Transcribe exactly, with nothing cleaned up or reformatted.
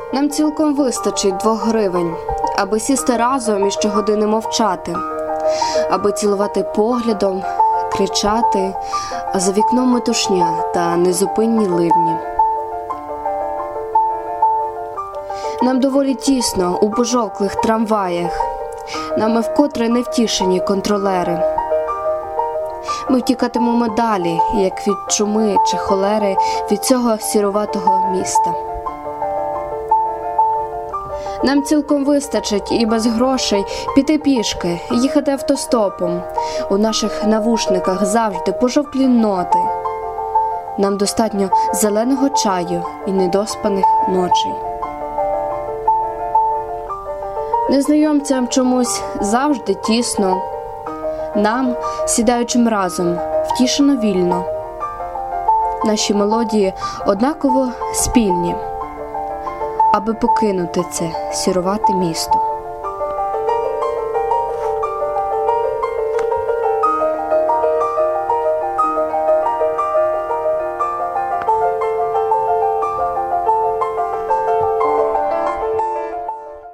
Нам цілком вистачить двох гривень, аби сісти разом і щогодини мовчати, аби цілувати поглядом, кричати, а за вікном метушня та незупинні ливні. Нам доволі тісно у пожовклих трамваях, нами вкотре невтішені контролери. Ми втікатимемо далі, як від чуми чи холери, від цього сіруватого міста. Нам цілком вистачить і без грошей піти пішки, їхати автостопом. У наших навушниках завжди пожовклі ноти. Нам достатньо зеленого чаю і недоспаних ночей. Незнайомцям чомусь завжди тісно. Нам, сідаючим разом, втішено вільно. Наші мелодії однаково спільні, аби покинути це сірувате місто.